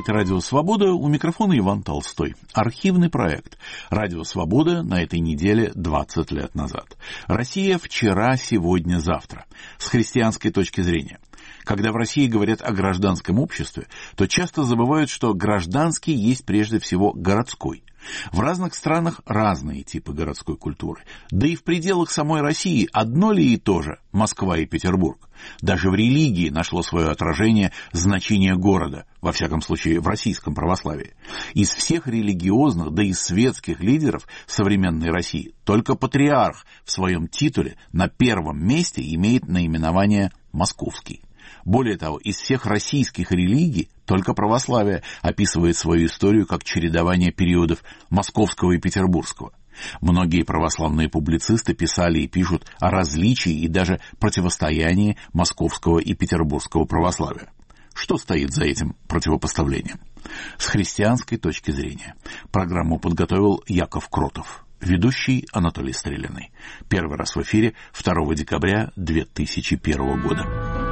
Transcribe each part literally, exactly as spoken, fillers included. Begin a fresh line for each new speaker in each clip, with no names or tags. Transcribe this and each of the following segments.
Говорит Радио Свобода, у микрофона Иван Толстой. Архивный проект Радио Свобода на этой неделе двадцать лет назад. Россия вчера, сегодня, завтра. С христианской точки зрения. Когда в России говорят о гражданском обществе, то часто забывают, что гражданский есть прежде всего городской. В разных странах разные типы городской культуры. Да и в пределах самой России одно ли и то же Москва и Петербург. Даже в религии нашло свое отражение значение города, во всяком случае в российском православии. Из всех религиозных, да и светских лидеров современной России только патриарх в своем титуле на первом месте имеет наименование «московский». Более того, из всех российских религий только православие описывает свою историю как чередование периодов московского и петербургского. Многие православные публицисты писали и пишут о различии и даже противостоянии московского и петербургского православия. Что стоит за этим противопоставлением? С христианской точки зрения. Программу подготовил Яков Кротов. Ведущий Анатолий Стрелянный. Первый раз в эфире второго декабря две тысячи первого года.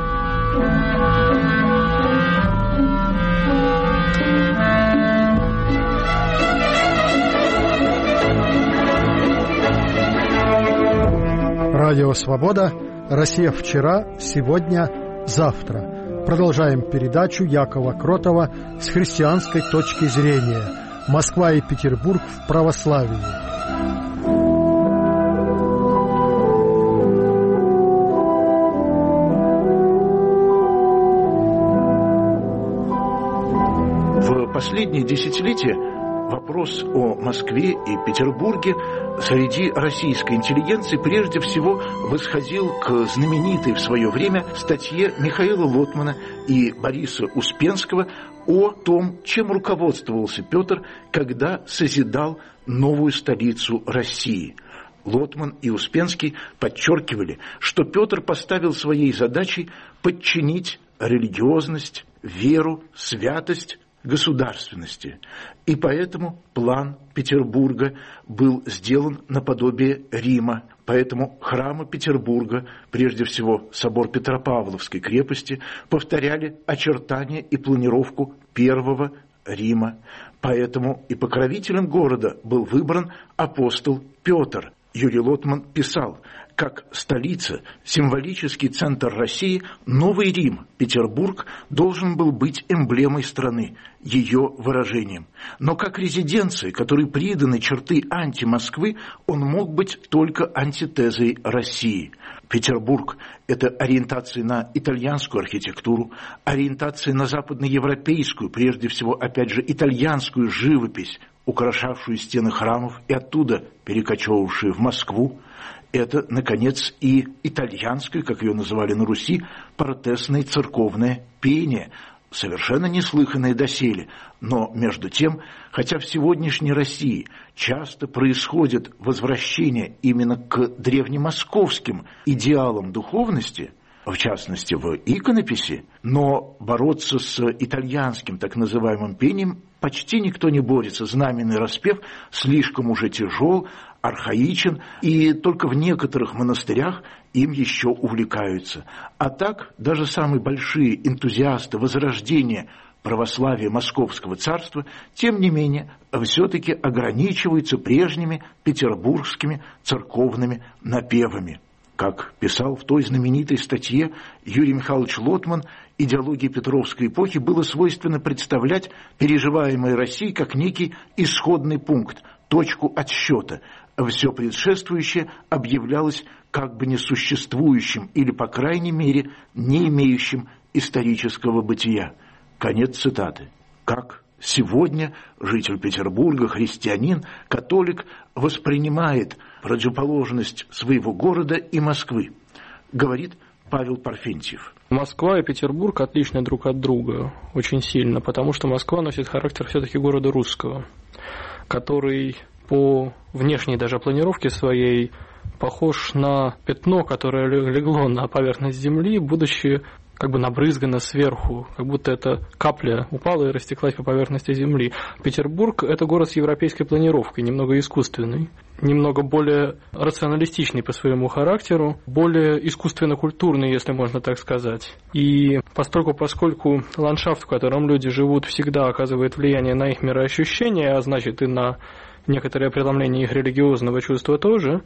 Радио «Свобода». Россия вчера, сегодня, завтра. Продолжаем передачу Якова Кротова с христианской точки зрения. Москва и Петербург в православии.
В последние десятилетия вопрос о Москве и Петербурге среди российской интеллигенции прежде всего восходил к знаменитой в свое время статье Михаила Лотмана и Бориса Успенского о том, чем руководствовался Петр, когда созидал новую столицу России. Лотман и Успенский подчеркивали, что Петр поставил своей задачей подчинить религиозность, веру, святость государственности. И поэтому план Петербурга был сделан наподобие Рима. Поэтому храмы Петербурга, прежде всего собор Петропавловской крепости, повторяли очертания и планировку первого Рима. Поэтому и покровителем города был выбран апостол Петр. Юрий Лотман писал: как столица, символический центр России, Новый Рим, Петербург, должен был быть эмблемой страны, ее выражением. Но как резиденция, которой приданы черты анти-Москвы, он мог быть только антитезой России. Петербург – это ориентация на итальянскую архитектуру, ориентация на западноевропейскую, прежде всего, опять же, итальянскую живопись, украшавшую стены храмов и оттуда перекочевавшую в Москву. Это, наконец, и итальянское, как ее называли на Руси, протестное церковное пение, совершенно неслыханное доселе. Но, между тем, хотя в сегодняшней России часто происходит возвращение именно к древнемосковским идеалам духовности, в частности, в иконописи, но бороться с итальянским так называемым пением почти никто не борется. Знаменный распев слишком уже тяжел, архаичен, и только в некоторых монастырях им еще увлекаются. А так, даже самые большие энтузиасты возрождения православия Московского царства, тем не менее, все-таки ограничиваются прежними петербургскими церковными напевами. Как писал в той знаменитой статье Юрий Михайлович Лотман, идеологии Петровской эпохи было свойственно представлять переживаемое Россией как некий исходный пункт, точку отсчета. Все предшествующее объявлялось как бы несуществующим или, по крайней мере, не имеющим исторического бытия. Конец цитаты. Как сегодня житель Петербурга, христианин, католик, воспринимает противоположность своего города и Москвы, говорит Павел Парфентьев.
Москва и Петербург отличны друг от друга очень сильно, потому что Москва носит характер все-таки города русского, который по внешней даже планировке своей похож на пятно, которое легло на поверхность земли, будучи как бы набрызгано сверху, как будто эта капля упала и растеклась по поверхности земли. Петербург – это город с европейской планировкой, немного искусственный, немного более рационалистичный по своему характеру, более искусственно-культурный, если можно так сказать. И постольку, поскольку ландшафт, в котором люди живут, всегда оказывает влияние на их мироощущение, а значит и на некоторое преломление их религиозного чувства тоже,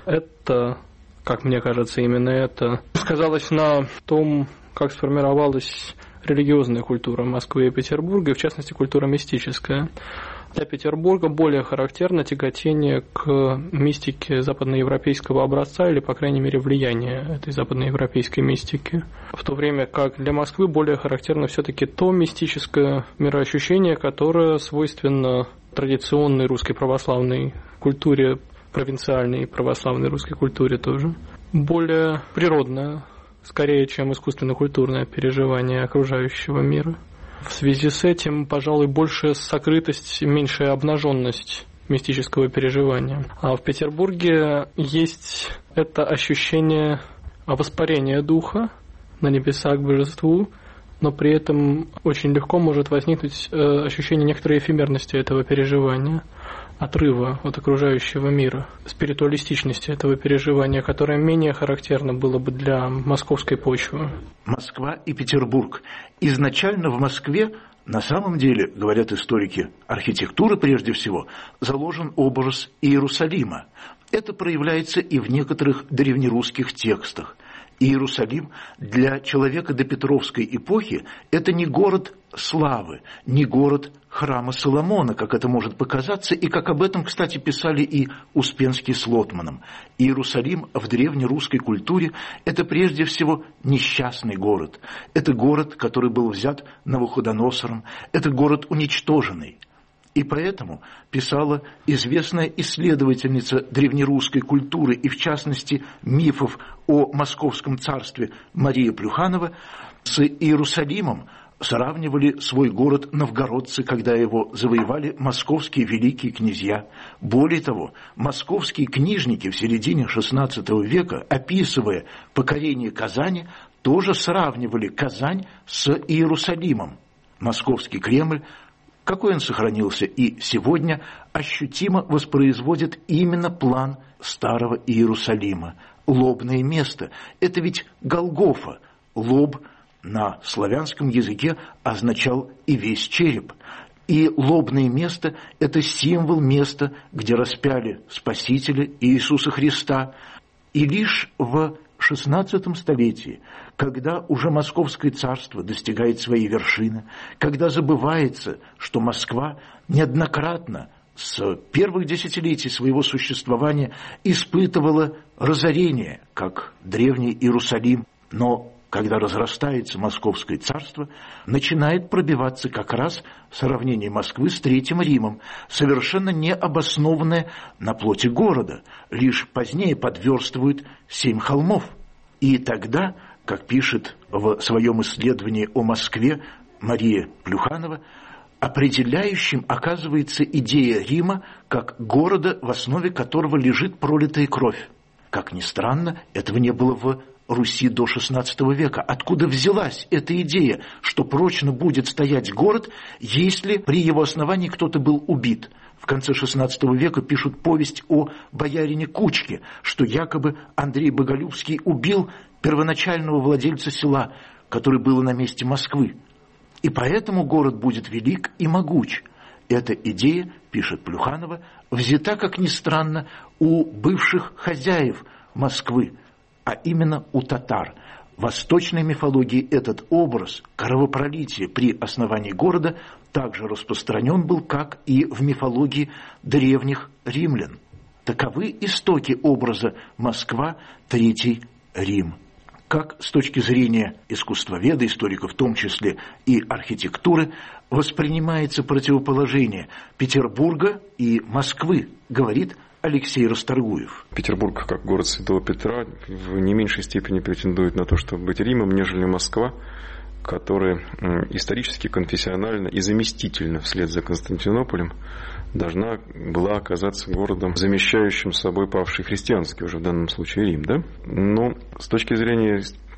это, как мне кажется, именно это сказалось на том, как сформировалась религиозная культура Москвы и Петербурга, и в частности культура мистическая. Для Петербурга более характерно тяготение к мистике западноевропейского образца, или, по крайней мере, влияние этой западноевропейской мистики. В то время как для Москвы более характерно все-таки то мистическое мироощущение, которое свойственно традиционной русской православной культуре, провинциальной православной русской культуре тоже. Более природное, скорее, чем искусственно-культурное переживание окружающего мира. В связи с этим, пожалуй, большая сокрытость, меньшая обнаженность мистического переживания. А в Петербурге есть это ощущение воспарения духа на небеса к божеству, но при этом очень легко может возникнуть ощущение некоторой эфемерности этого переживания, отрыва от окружающего мира, спиритуалистичности этого переживания, которое менее характерно было бы для московской почвы.
Москва и Петербург. Изначально в Москве, на самом деле, говорят историки архитектуры прежде всего, заложен образ Иерусалима. Это проявляется и в некоторых древнерусских текстах. Иерусалим для человека допетровской эпохи – это не город славы, не город храма Соломона, как это может показаться, и как об этом, кстати, писали и Успенский с Лотманом. Иерусалим в древнерусской культуре – это прежде всего несчастный город. Это город, который был взят Навуходоносором, это город уничтоженный. И поэтому писала известная исследовательница древнерусской культуры и, в частности, мифов о Московском царстве Мария Плюханова, с Иерусалимом сравнивали свой город новгородцы, когда его завоевали московские великие князья. Более того, московские книжники в середине шестнадцатого века, описывая покорение Казани, тоже сравнивали Казань с Иерусалимом. Московский Кремль, какой он сохранился и сегодня, ощутимо воспроизводит именно план старого Иерусалима. Лобное место – это ведь Голгофа. Лоб на славянском языке означал и весь череп. И лобное место – это символ места, где распяли Спасителя Иисуса Христа. И лишь в шестнадцатом столетии, когда уже Московское царство достигает своей вершины, когда забывается, что Москва неоднократно с первых десятилетий своего существования испытывала разорение, как древний Иерусалим, но когда разрастается Московское царство, начинает пробиваться как раз сравнение Москвы с Третьим Римом, совершенно необоснованное на плоти города, лишь позднее подверстывают семь холмов. И тогда, как пишет в своем исследовании о Москве Мария Плюханова, определяющим оказывается идея Рима как города, в основе которого лежит пролитая кровь. Как ни странно, этого не было в Руси до шестнадцатого века. Откуда взялась эта идея, что прочно будет стоять город, если при его основании кто-то был убит? В конце шестнадцатого века пишут повесть о боярине Кучке, что якобы Андрей Боголюбский убил первоначального владельца села, который был на месте Москвы. И поэтому город будет велик и могуч. Эта идея, пишет Плюханова, взята, как ни странно, у бывших хозяев Москвы, а именно у татар. В восточной мифологии этот образ кровопролития при основании города также распространен был, как и в мифологии древних римлян. Таковы истоки образа Москва, Третий Рим. Как с точки зрения искусствоведа, историков в том числе и архитектуры, воспринимается противоположение Петербурга и Москвы, говорит Алексей Расторгуев.
Петербург, как город Святого Петра, в не меньшей степени претендует на то, чтобы быть Римом, нежели Москва, которая исторически, конфессионально и заместительно вслед за Константинополем должна была оказаться городом, замещающим собой павший христианский, уже в данном случае Рим. Да? Но с точки зрения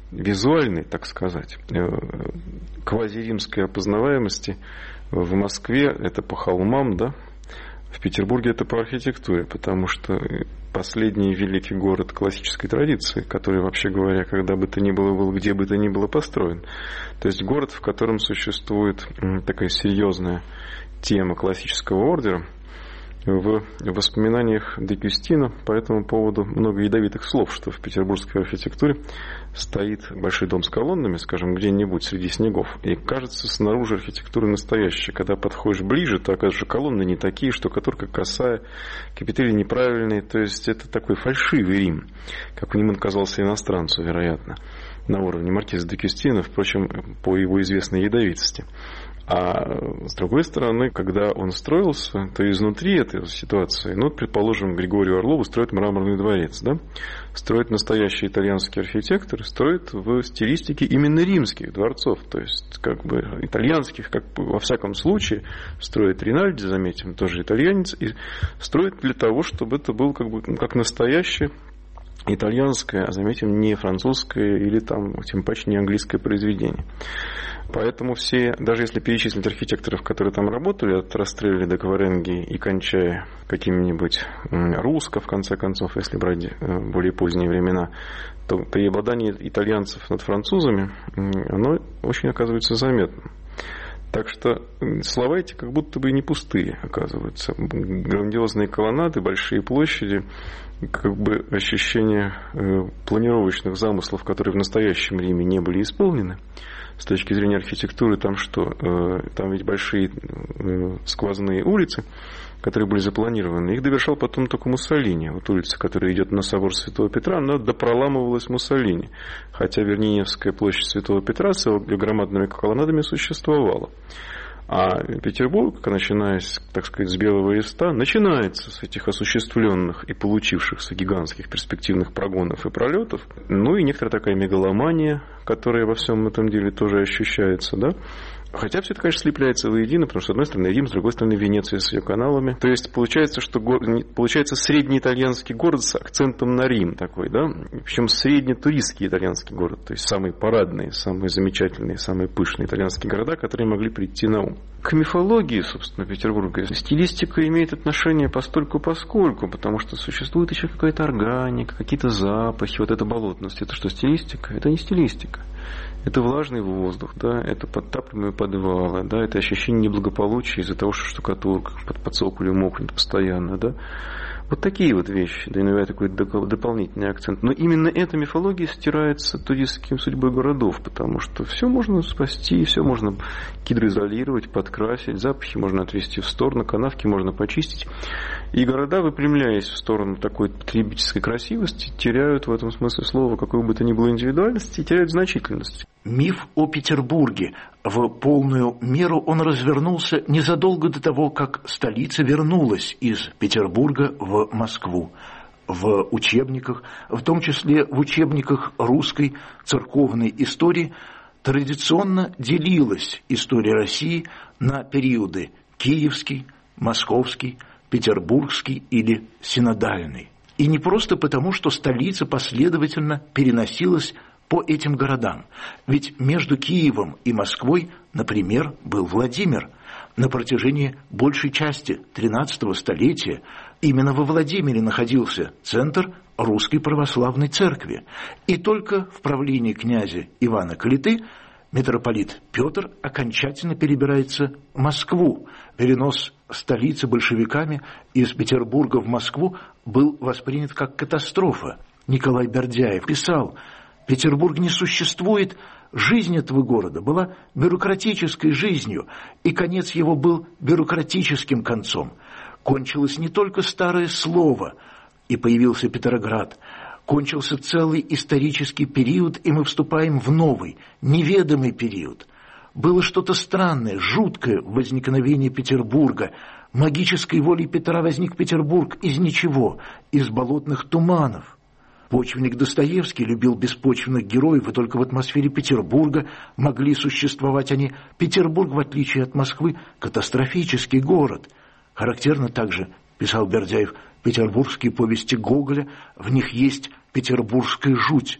визуальной, так сказать, квазиримской опознаваемости в Москве это по холмам, да, в Петербурге это по архитектуре, потому что последний великий город классической традиции, который, вообще говоря, когда бы то ни было, был где бы то ни было построен. То есть город, в котором существует такая серьезная тема классического ордера. В воспоминаниях де Кюстина по этому поводу много ядовитых слов, что в петербургской архитектуре стоит большой дом с колоннами, скажем, где-нибудь среди снегов, и кажется снаружи архитектура настоящая. Когда подходишь ближе, то оказывается, колонны не такие, штукатурка косая, капители неправильные, то есть это такой фальшивый Рим, как он казался иностранцу, вероятно, на уровне маркиза де Кюстина, впрочем, по его известной ядовитости. А с другой стороны, когда он строился, то изнутри этой ситуации, ну, предположим, Григорию Орлову строит Мраморный дворец, да? Строит настоящий итальянский архитектор, строит в стилистике именно римских дворцов, то есть как бы итальянских, как бы, во всяком случае, строит Ринальди, заметим, тоже итальянец, и строит для того, чтобы это был как бы как настоящее итальянское, а заметим, не французское или там, тем паче не английское произведение. Поэтому все, даже если перечислить архитекторов, которые там работали, от Растрелли до Кваренги и кончая каким-нибудь Русско, в конце концов, если брать более поздние времена, то преобладание итальянцев над французами, оно очень оказывается заметным. Так что слова эти как будто бы не пустые, оказываются. Грандиозные колоннады, большие площади, как бы ощущение планировочных замыслов, которые в настоящем Риме не были исполнены. С точки зрения архитектуры, там что? Там ведь большие сквозные улицы, которые были запланированы. Их довершал потом только Муссолини. Вот улица, которая идет на собор Святого Петра, она допроламывалась Муссолини. Хотя Верниневская площадь Святого Петра с его громадными колоннадами существовала. А Петербург, начиная, так сказать, с Белого Листа, начинается с этих осуществленных и получившихся гигантских перспективных прогонов и пролетов. Ну и некоторая такая мегаломания, которая во всем этом деле тоже ощущается, да. Хотя все это, конечно, слепляется воедино, потому что, с одной стороны, Рим, с другой стороны, Венеция с ее каналами. То есть, получается, что получается среднеитальянский город с акцентом на Рим такой, да? Причем среднетуристский итальянский город, то есть самые парадные, самые замечательные, самые пышные итальянские города, которые могли прийти на ум. К мифологии, собственно, Петербурга стилистика имеет отношение постольку-поскольку, потому что существует еще какая-то органика, какие-то запахи, вот эта болотность. Это что, стилистика? Это не стилистика. Это влажный воздух, да, это подтапливаемые подвалы, да, это ощущение неблагополучия из-за того, что штукатурка под, под цоколем мокнет постоянно, да. Вот такие вот вещи, да, иногда такой дополнительный акцент. Но именно эта мифология стирается туристским судьбой городов, потому что все можно спасти, все можно гидроизолировать, подкрасить, запахи можно отвести в сторону, канавки можно почистить. И города, выпрямляясь в сторону такой потребительской красивости, теряют в этом смысле слова какой бы то ни было индивидуальности и теряют значительность.
Миф о Петербурге. В полную меру он развернулся незадолго до того, как столица вернулась из Петербурга в Москву. В учебниках, в том числе в учебниках русской церковной истории, традиционно делилась история России на периоды киевский, московский, петербургский или синодальный. И не просто потому, что столица последовательно переносилась по этим городам. Ведь между Киевом и Москвой, например, был Владимир. На протяжении большей части тринадцатого столетия именно во Владимире находился центр Русской Православной Церкви. И только в правлении князя Ивана Калиты митрополит Петр окончательно перебирается в Москву. Перенос столицы большевиками из Петербурга в Москву был воспринят как катастрофа. Николай Бердяев писал: «Петербург не существует, жизнь этого города была бюрократической жизнью, и конец его был бюрократическим концом. Кончилось не только старое слово, и появился Петроград, кончился целый исторический период, и мы вступаем в новый, неведомый период. Было что-то странное, жуткое в возникновении Петербурга. Магической волей Петра возник Петербург из ничего, из болотных туманов». Почвенник Достоевский любил беспочвенных героев, и только в атмосфере Петербурга могли существовать они. Петербург, в отличие от Москвы, катастрофический город. Характерно также, писал Бердяев, петербургские повести Гоголя, в них есть петербургская жуть.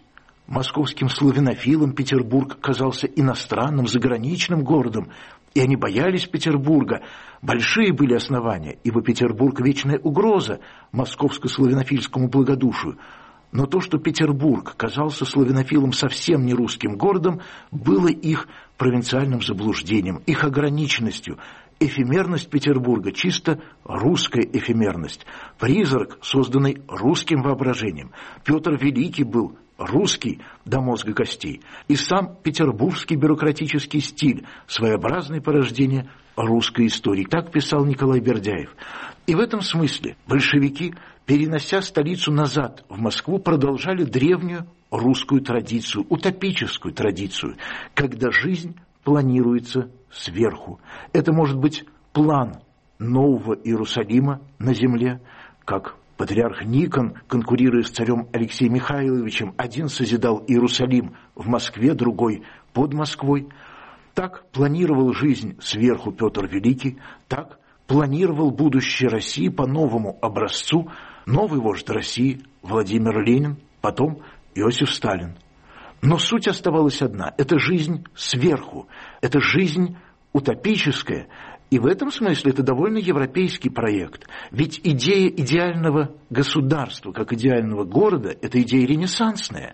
Московским славянофилам Петербург казался иностранным, заграничным городом, и они боялись Петербурга. Большие были основания, ибо Петербург – вечная угроза московско-славянофильскому благодушию. Но то, что Петербург казался славянофилам совсем не русским городом, было их провинциальным заблуждением, их ограниченностью. Эфемерность Петербурга – чисто русская эфемерность, призрак, созданный русским воображением. Петр Великий был русский до мозга костей, и сам петербургский бюрократический стиль – своеобразное порождение русской истории. Так писал Николай Бердяев. И в этом смысле большевики, перенося столицу назад в Москву, продолжали древнюю русскую традицию, утопическую традицию, когда жизнь планируется сверху. Это может быть план нового Иерусалима на земле, как патриарх Никон, конкурируя с царем Алексеем Михайловичем, один созидал Иерусалим в Москве, другой под Москвой. Так планировал жизнь сверху Петр Великий, так планировал будущее России по новому образцу новый вождь России Владимир Ленин, потом Иосиф Сталин. Но суть оставалась одна – это жизнь сверху, это жизнь утопическая, и в этом смысле это довольно европейский проект. Ведь идея идеального государства, как идеального города – это идея ренессансная.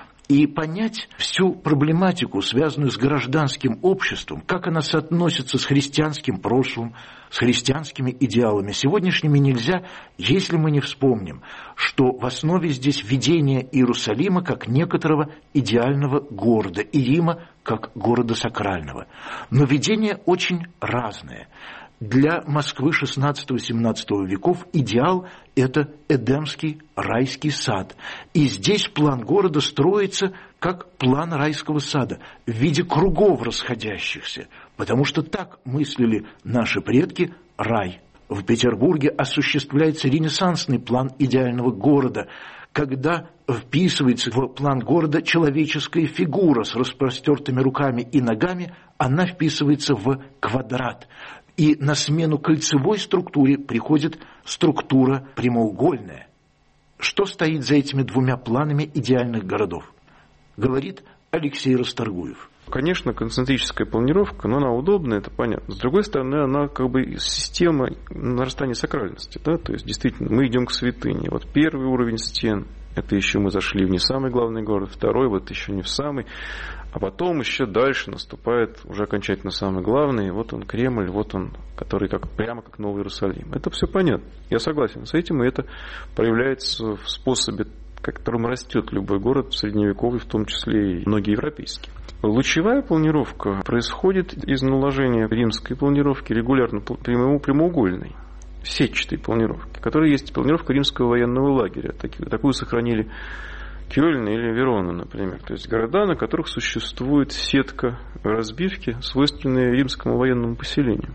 И понять всю проблематику, связанную с гражданским обществом, как она соотносится с христианским прошлым, с христианскими идеалами сегодняшними, нельзя, если мы не вспомним, что в основе здесь видение Иерусалима как некоторого идеального города и Рима как города сакрального. Но видение очень разное. Для Москвы шестнадцатого-семнадцатого веков идеал – это Эдемский райский сад. И здесь план города строится как план райского сада в виде кругов расходящихся, потому что так мыслили наши предки рай. В Петербурге осуществляется ренессансный план идеального города, когда вписывается в план города человеческая фигура с распростертыми руками и ногами, она вписывается в квадрат. И на смену кольцевой структуре приходит структура прямоугольная. Что стоит за этими двумя планами идеальных городов? Говорит Алексей Расторгуев.
Конечно, концентрическая планировка, но она удобная, это понятно. С другой стороны, она как бы система нарастания сакральности. Да? То есть, действительно, мы идем к святыне. Вот первый уровень стен, это еще мы зашли в не самый главный город, второй вот еще не в самый. А потом еще дальше наступает уже окончательно самый главный. Вот он Кремль, вот он, который как, прямо как Новый Иерусалим. Это все понятно. Я согласен с этим, и это проявляется в способе, которым растет любой город, средневековый, в том числе и многие европейские. Лучевая планировка происходит из наложения римской планировки регулярно прямоугольной, сетчатой планировки, которая есть планировка римского военного лагеря. Такую сохранили Кёльн или Верона, например. То есть города, на которых существует сетка разбивки, свойственная римскому военному поселению.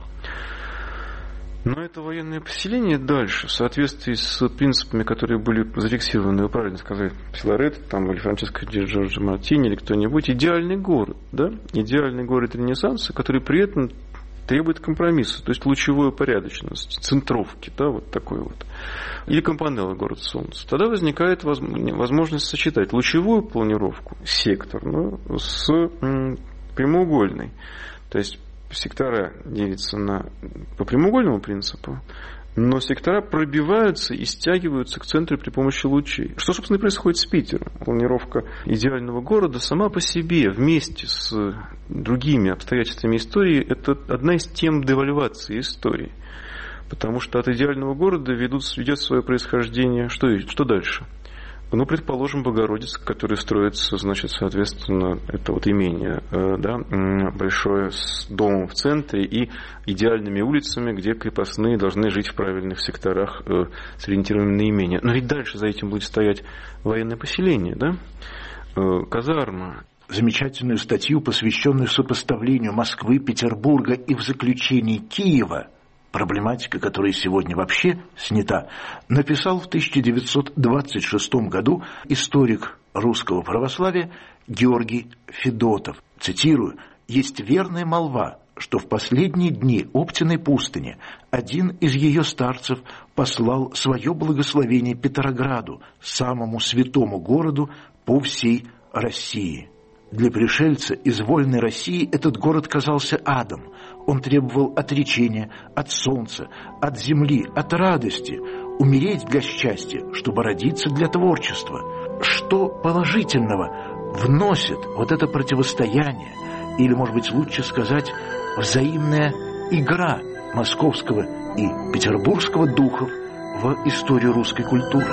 Но это военное поселение дальше, в соответствии с принципами, которые были зафиксированы, вы правильно сказали, Филарет, там, или Франческо ди Джорджо Мартини, или кто-нибудь, идеальный город, да? Идеальный город Ренессанса, который при этом требует компромисса, то есть лучевой порядочности, центровки, да, вот такой вот. Или Кампанелло, город солнца. Тогда возникает возможность сочетать лучевую планировку, секторную, с прямоугольной. То есть сектора делятся на, по прямоугольному принципу, но сектора пробиваются и стягиваются к центру при помощи лучей. Что, собственно, и происходит с Питером. Планировка идеального города сама по себе, вместе с другими обстоятельствами истории, это одна из тем девальвации истории. Потому что от идеального города ведут, ведет свое происхождение. Что, что дальше? Ну, предположим, Богородица, который строится, значит, соответственно, это вот имение, да, большое, с домом в центре и идеальными улицами, где крепостные должны жить в правильных секторах, сориентированными на имение. Но ведь дальше за этим будет стоять военное поселение, да, казарма.
Замечательную статью, посвященную сопоставлению Москвы, Петербурга и в заключении Киева, проблематика, которая сегодня вообще снята, написал в тысяча девятьсот двадцать шестом году историк русского православия Георгий Федотов. Цитирую: «Есть верная молва, что в последние дни Оптиной пустыни один из ее старцев послал свое благословение Петрограду, самому святому городу по всей России. Для пришельца из вольной России этот город казался адом. Он требовал отречения от солнца, от земли, от радости, умереть для счастья, чтобы родиться для творчества. Что положительного вносит вот это противостояние, или, может быть, лучше сказать, взаимная игра московского и петербургского духов в историю русской культуры?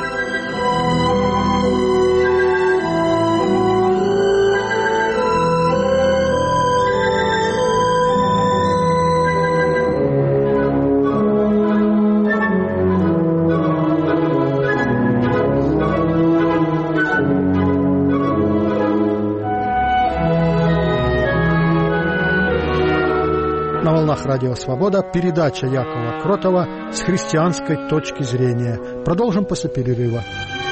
На волнах Радио Свобода передача Якова Кротова с христианской точки зрения. Продолжим после перерыва.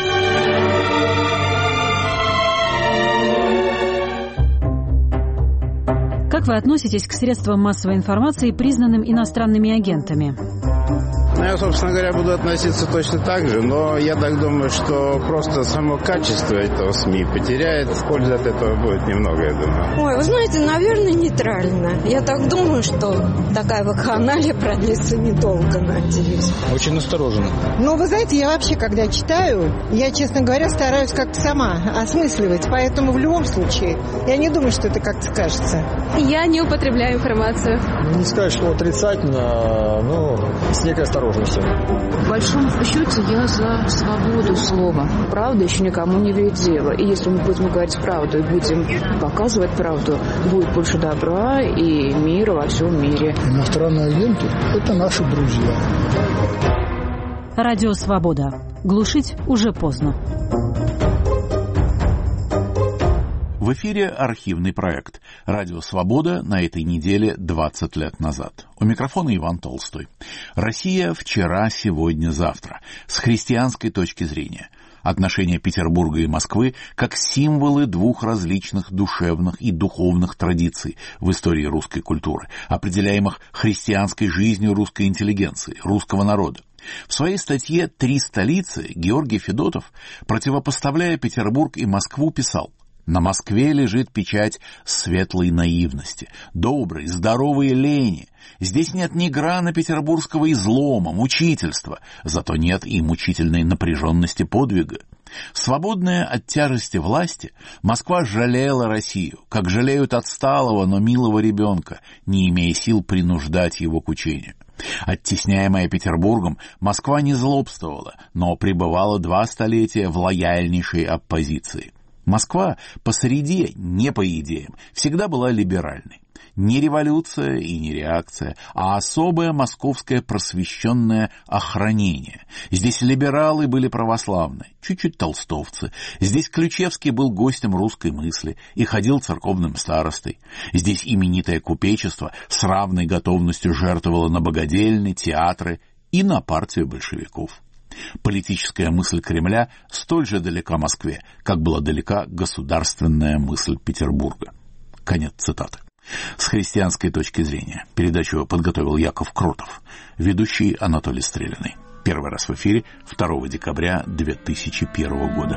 Как вы относитесь к средствам массовой информации, признанным иностранными агентами?
Ну, я, собственно говоря, буду относиться точно так же, но я так думаю, что просто само качество этого СМИ потеряет, пользы от этого будет немного, я думаю.
Ой, вы знаете, наверное, нейтрально. Я так думаю, что такая вакханалия продлится недолго, надеюсь.
Очень настороженно.
Ну, вы знаете, я вообще, когда читаю, я, честно говоря, стараюсь как-то сама осмысливать, поэтому в любом случае я не думаю, что это как-то скажется.
Я не употребляю информацию.
Не сказать, что отрицательно, но с некой осторожностью.
В большом счете я за свободу слова. Правда еще никому не ведет дело. И если мы будем говорить правду и будем показывать правду, будет больше добра и мира во всем мире.
Иностранные агенты – это наши друзья.
Радио Свобода. Глушить уже поздно.
В эфире архивный проект «Радио Свобода» на этой неделе двадцать лет назад. У микрофона Иван Толстой. Россия вчера, сегодня, завтра. С христианской точки зрения. Отношения Петербурга и Москвы как символы двух различных душевных и духовных традиций в истории русской культуры, определяемых христианской жизнью русской интеллигенции, русского народа. В своей статье «Три столицы» Георгий Федотов, противопоставляя Петербург и Москву, писал: «На Москве лежит печать светлой наивности, доброй, здоровой лени. Здесь нет ни грана петербургского излома, мучительства, зато нет и мучительной напряженности подвига. Свободная от тяжести власти, Москва жалела Россию, как жалеют отсталого, но милого ребенка, не имея сил принуждать его к учению. Оттесняемая Петербургом, Москва не злобствовала, но пребывала два столетия в лояльнейшей оппозиции. Москва посреди, не по идеям, всегда была либеральной. Не революция и не реакция, а особое московское просвещенное охранение. Здесь либералы были православны, чуть-чуть толстовцы. Здесь Ключевский был гостем русской мысли и ходил церковным старостой. Здесь именитое купечество с равной готовностью жертвовало на богадельни, театры и на партию большевиков. Политическая мысль Кремля столь же далека Москве, как была далека государственная мысль Петербурга». Конец цитаты. С христианской точки зрения передачу подготовил Яков Кротов, ведущий Анатолий Стрелянный. Первый раз в эфире второго декабря две тысячи первого года.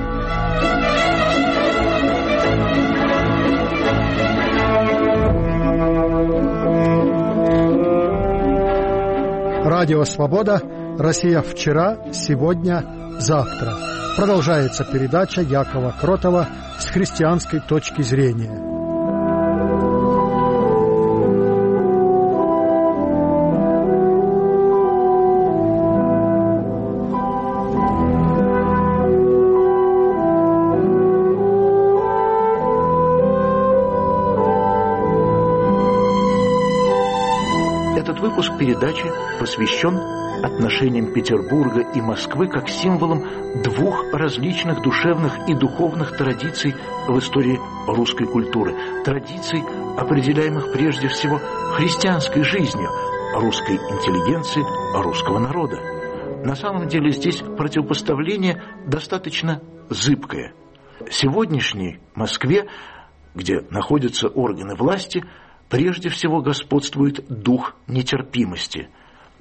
Радио Свобода. Россия вчера, сегодня, завтра. Продолжается передача Якова Кротова с христианской точки зрения.
Этот выпуск передачи посвящен отношениям Петербурга и Москвы как символам двух различных душевных и духовных традиций в истории русской культуры. Традиций, определяемых прежде всего христианской жизнью русской интеллигенции, русского народа. На самом деле здесь противопоставление достаточно зыбкое. В сегодняшней Москве, где находятся органы власти, прежде всего господствует дух нетерпимости.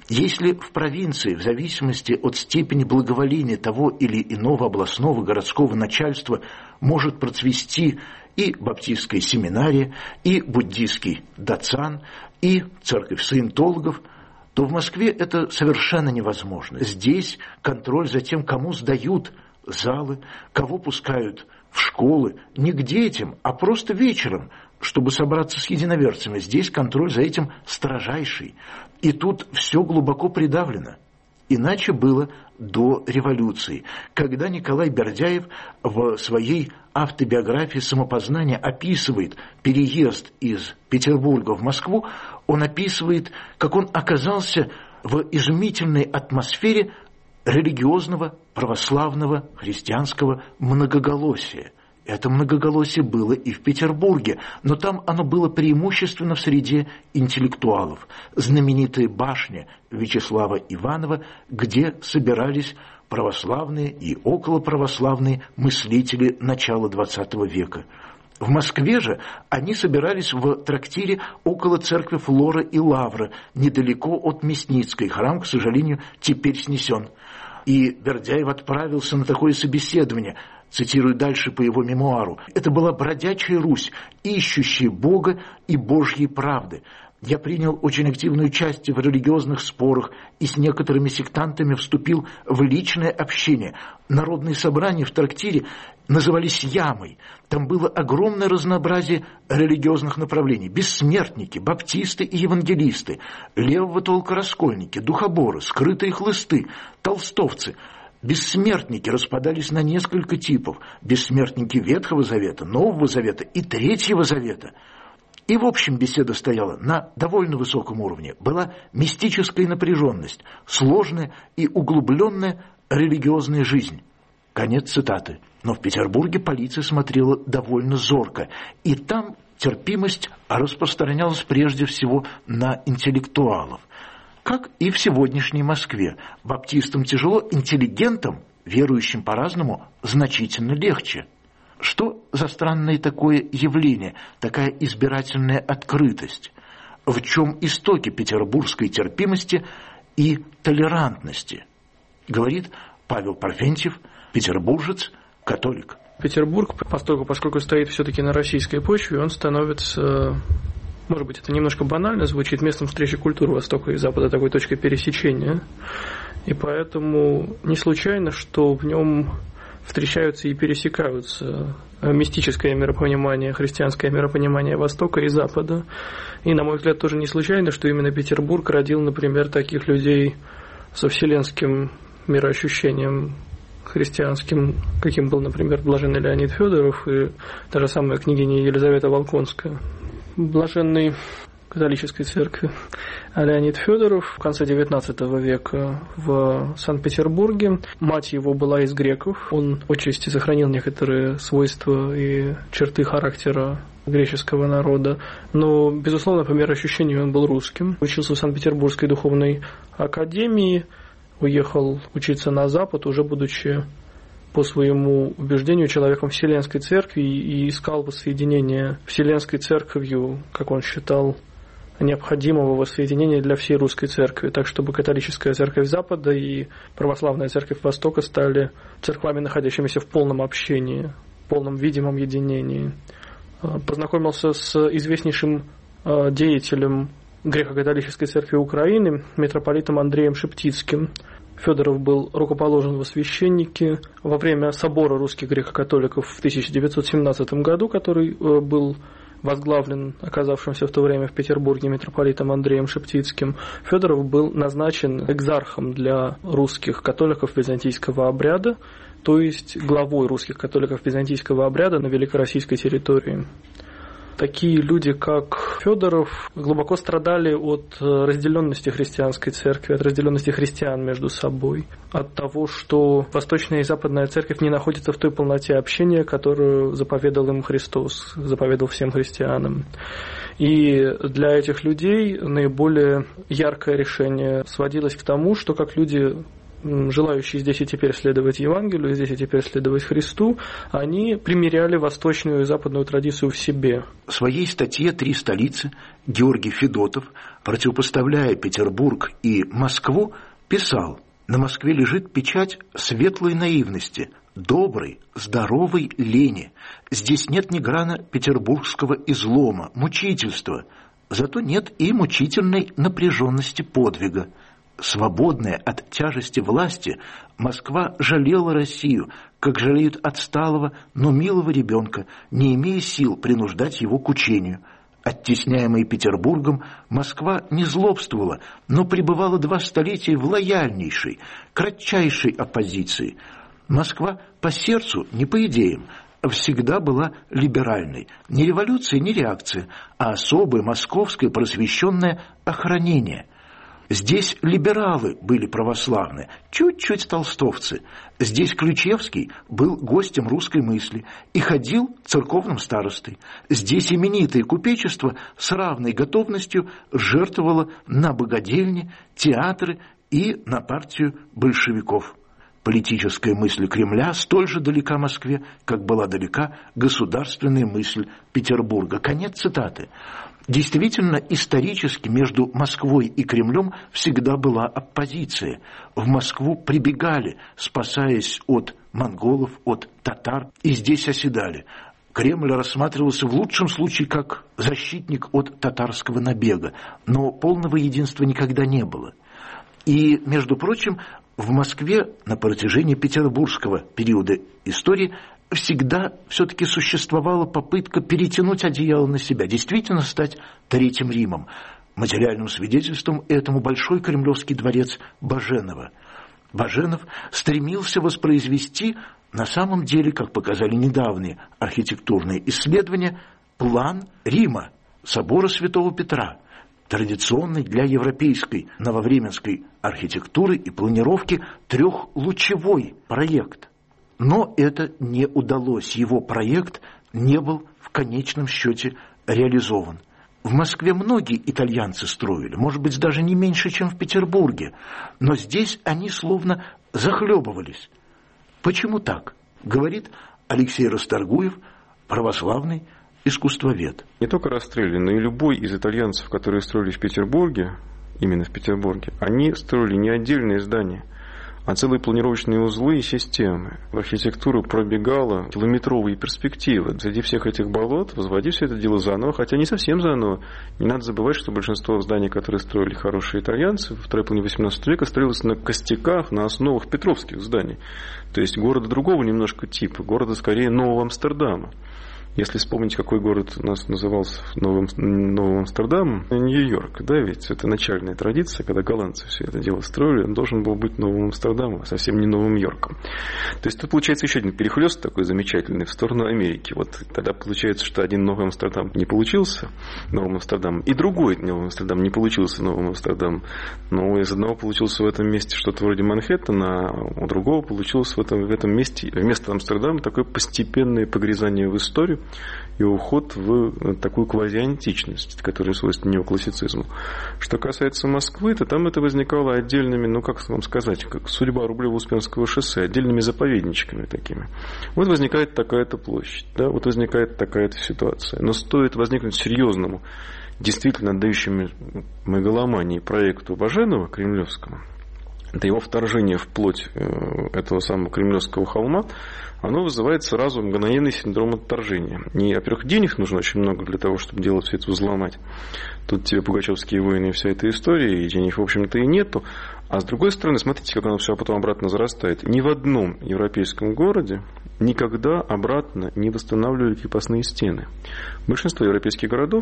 Если в провинции, в зависимости от степени благоволения того или иного областного городского начальства, может процвести и баптистская семинария, и буддийский дацан, и церковь саентологов, то в Москве это совершенно невозможно. Здесь контроль за тем, кому сдают залы, кого пускают в школы, не к детям, а просто вечером, чтобы собраться с единоверцами. Здесь контроль за этим строжайший. И тут все глубоко придавлено. Иначе было до революции, когда Николай Бердяев в своей автобиографии «Самопознание» описывает переезд из Петербурга в Москву, он описывает, как он оказался в изумительной атмосфере религиозного, православного, христианского многоголосия. Это многоголосие было и в Петербурге, но там оно было преимущественно в среде интеллектуалов. Знаменитая башня Вячеслава Иванова, где собирались православные и околоправославные мыслители начала двадцатого века. В Москве же они собирались в трактире около церкви Флора и Лавра, недалеко от Мясницкой. Храм, к сожалению, теперь снесен. И Бердяев отправился на такое собеседование. Цитирую дальше по его мемуару. «Это была бродячая Русь, ищущая Бога и Божьей правды. Я принял очень активное участие в религиозных спорах и с некоторыми сектантами вступил в личное общение. Народные собрания в трактире назывались ямой. Там было огромное разнообразие религиозных направлений. Бессмертники, баптисты и евангелисты, левого толка раскольники, духоборы, скрытые хлысты, толстовцы». Бессмертники распадались на несколько типов. Бессмертники Ветхого Завета, Нового Завета и Третьего Завета. И в общем беседа стояла на довольно высоком уровне. Была мистическая напряженность, сложная и углубленная религиозная жизнь. Конец цитаты. Но в Петербурге полиция смотрела довольно зорко. И там терпимость распространялась прежде всего на интеллектуалов. Как и в сегодняшней Москве. Баптистам тяжело, интеллигентам, верующим по-разному, значительно легче. Что за странное такое явление, такая избирательная открытость? В чем истоки петербургской терпимости и толерантности? Говорит Павел Парфентьев, петербуржец, католик.
Петербург, поскольку, поскольку стоит все-таки на российской почве, он становится... Может быть, это немножко банально звучит, местом встречи культур Востока и Запада, такой точкой пересечения. И поэтому не случайно, что в нем встречаются и пересекаются мистическое миропонимание, христианское миропонимание Востока и Запада. И, на мой взгляд, тоже не случайно, что именно Петербург родил, например, таких людей со вселенским мироощущением христианским, каким был, например, блаженный Леонид Федоров и та же самая княгиня Елизавета Волконская. Блаженный католической церкви Леонид Федоров в конце девятнадцатого века в Санкт-Петербурге. Мать его была из греков. Он отчасти сохранил некоторые свойства и черты характера греческого народа, но, безусловно, по мироощущению он был русским. Учился в Санкт-Петербургской духовной академии, уехал учиться на Запад, уже будучи по своему убеждению человеком Вселенской Церкви, и искал воссоединение Вселенской Церковью, как он считал, необходимого воссоединения для всей русской церкви, так чтобы католическая церковь Запада и православная церковь Востока стали церквами, находящимися в полном общении, в полном видимом единении. Познакомился с известнейшим деятелем греко-католической церкви Украины, митрополитом Андреем Шептицким. Федоров был рукоположен во священники во время собора русских греко-католиков в тысяча девятьсот семнадцатом году, который был возглавлен оказавшимся в то время в Петербурге митрополитом Андреем Шептицким. Федоров был назначен экзархом для русских католиков византийского обряда, то есть главой русских католиков византийского обряда на великороссийской территории. Такие люди, как Федоров, глубоко страдали от разделенности христианской церкви, от разделенности христиан между собой, от того, что Восточная и Западная церковь не находятся в той полноте общения, которую заповедал им Христос, заповедал всем христианам. И для этих людей наиболее яркое решение сводилось к тому, что как люди желающие здесь и теперь следовать Евангелию, здесь и теперь следовать Христу, они примеряли восточную и западную традицию в себе.
В своей статье «Три столицы» Георгий Федотов, противопоставляя Петербург и Москву, писал: «На Москве лежит печать светлой наивности, доброй, здоровой лени. Здесь нет ни грана петербургского излома, мучительства, зато нет и мучительной напряженности подвига. Свободная от тяжести власти, Москва жалела Россию, как жалеют отсталого, но милого ребенка, не имея сил принуждать его к учению. Оттесняемая Петербургом, Москва не злобствовала, но пребывала два столетия в лояльнейшей, кратчайшей оппозиции. Москва по сердцу, не по идеям, всегда была либеральной. Ни революция, ни реакция, а особое московское просвещенное охранение. Здесь либералы были православны, чуть-чуть толстовцы. Здесь Ключевский был гостем русской мысли и ходил церковным старостой. Здесь именитое купечество с равной готовностью жертвовало на богадельни, театры и на партию большевиков. Политическая мысль Кремля столь же далека Москве, как была далека государственная мысль Петербурга». Конец цитаты. Действительно, исторически между Москвой и Кремлем всегда была оппозиция. В Москву прибегали, спасаясь от монголов, от татар, и здесь оседали. Кремль рассматривался в лучшем случае как защитник от татарского набега, но полного единства никогда не было. И, между прочим, в Москве на протяжении петербургского периода истории всегда все-таки существовала попытка перетянуть одеяло на себя, действительно стать Третьим Римом. Материальным свидетельством этому большой кремлевский дворец Баженова. Баженов стремился воспроизвести на самом деле, как показали недавние архитектурные исследования, план Рима, собора Святого Петра, традиционный для европейской нововременской архитектуры и планировки трехлучевой проект. Но это не удалось, его проект не был в конечном счете реализован. В Москве многие итальянцы строили, может быть, даже не меньше, чем в Петербурге, но здесь они словно захлебывались. Почему так? Говорит Алексей Расторгуев, православный искусствовед.
Не только Растрелли, но и любой из итальянцев, которые строили в Петербурге, именно в Петербурге, они строили не отдельные здания, а целые планировочные узлы и системы. В архитектуру пробегала километровые перспективы. Среди всех этих болот возводить все это дело заново, хотя не совсем заново. Не надо забывать, что большинство зданий, которые строили хорошие итальянцы, в второй половине восемнадцатого века строилось на костяках, на основах петровских зданий. То есть города другого немножко типа, города скорее Нового Амстердама. Если вспомнить, какой город у нас назывался Новым, Новым Амстердамом, Нью-Йорк, да, ведь это начальная традиция, когда голландцы все это дело строили, он должен был быть Новым Амстердамом, а совсем не Новым Йорком. То есть тут получается еще один перехлест такой замечательный в сторону Америки. Вот тогда получается, что один Новый Амстердам не получился Новым Амстердамом, и другой Новый Амстердам не получился Новым Амстердамом. Но из одного получился в этом месте что-то вроде Манхэттена, а у другого получилось в этом, в этом месте вместо Амстердама такое постепенное погрязание в историю и уход в такую квазиантичность, которая свойственна неоклассицизму. Что касается Москвы, то там это возникало отдельными, ну как вам сказать, как судьба Рублево-Успенского шоссе, отдельными заповедничками такими. Вот возникает такая-то площадь, да, вот возникает такая-то ситуация. Но стоит возникнуть серьезному, действительно отдающему мегаломании проекту Баженова, кремлевскому, это его вторжение в плоть этого самого Кремлевского холма, оно вызывает сразу мгновенный синдром отторжения. Не, во-первых, денег нужно очень много для того, чтобы дело все это взломать. Тут тебе пугачевские войны и вся эта история, и денег, в общем-то, и нету. А с другой стороны, смотрите, как оно все потом обратно зарастает. Ни в одном европейском городе никогда обратно не восстанавливали крепостные стены. Большинство европейских городов,